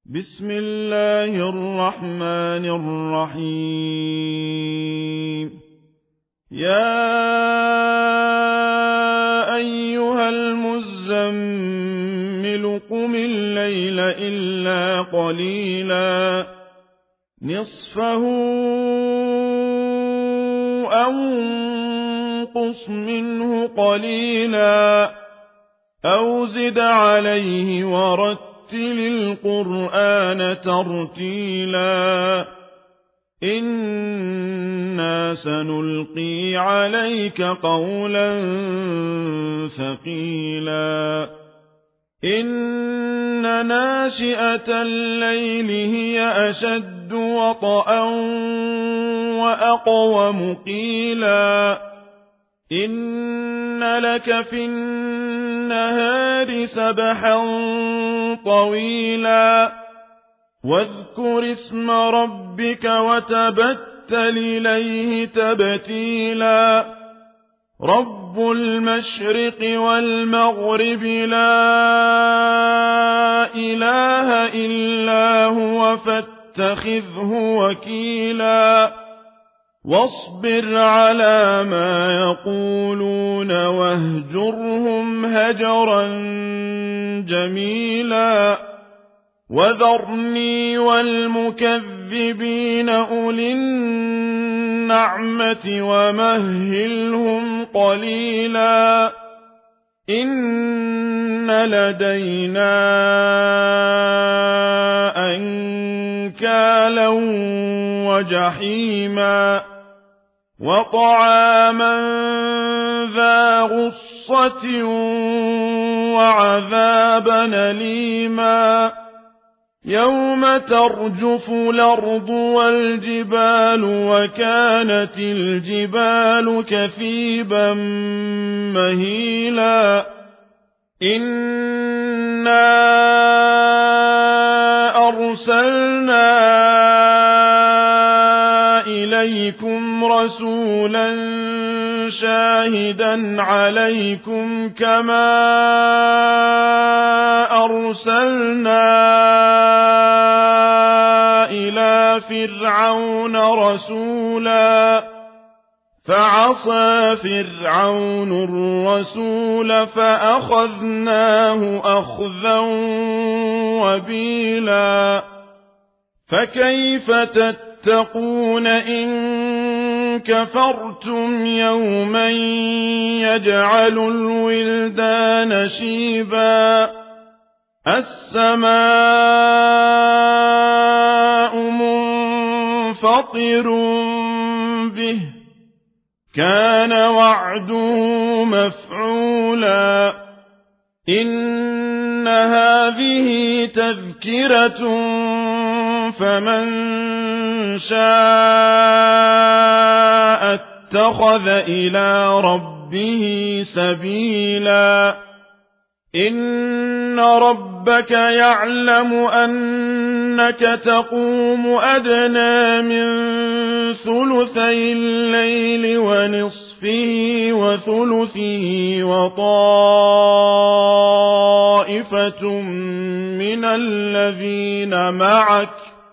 بسم الله الرحمن الرحيم. يا أيها المزمل قم الليل إلا قليلا نصفه أو انقص منه قليلا أو زد عليه ورتل القرآن ترتيلا إنا سنلقي عليك قولا ثقيلا إن ناشئة الليل هي أشد وطئا وأقوم قيلا إن لك في النهار سبحا طويلا واذكر اسم ربك وتبتل إليه تبتيلا رب المشرق والمغرب لا إله إلا هو فاتخذه وكيلا واصبر على ما يقولون واهجرهم هجرا جميلا وذرني والمكذبين أولي النعمة ومهلهم قليلا إن لدينا أنكالا وجحيما وطعاما ذا غصة وعذابا أليما يوم ترجف الأرض والجبال وكانت الجبال كثيبا مهيلا إنا أرسلنا إليكم رسولا شاهدا عليكم كما أرسلنا إلى فرعون رسولا فعصى فرعون الرسول فأخذناه أخذا وبيلا فكيف تتقون إن كفرتم يوما يجعل الولدان شيبا السماء منفطر به كان وعده مفعولا إن هذه تذكرة فمن شاء اتخذ إلى ربه سبيلا إن ربك يعلم أنك تقوم أدنى من ثلثي الليل ونصفه وثلثه وطائفة من الذين معك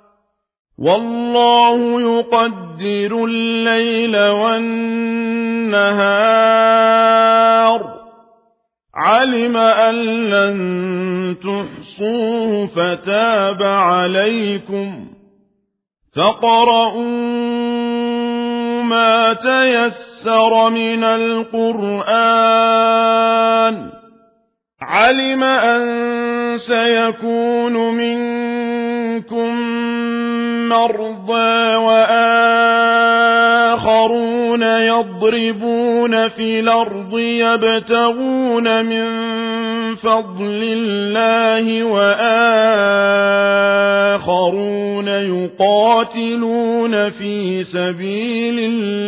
والله يقدر الليل والنهار علم أن لن تحصوه فتاب عليكم فاقرؤوا ما تيسر من القرآن علم أن سيكون منكم مرضى وآخرون يضربون في الأرض يبتغون من فضل الله وآخرون يقاتلون في سبيل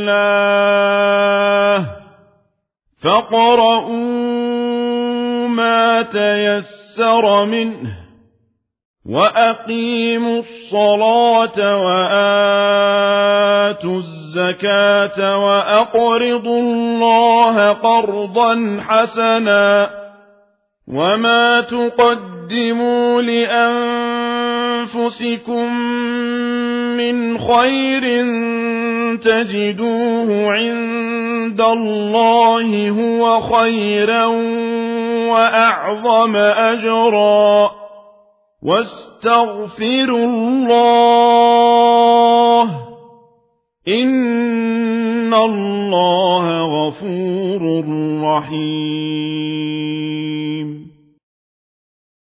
الله فاقرؤوا ما تيسر منه وأقيموا الصلاة وآتوا الزكاة وأقرضوا الله قرضا حسنا وما تقدموا لأنفسكم من خير تجدوه عند الله هو خيرا وأعظم أجرا واستغفروا الله إن الله غفور رحيم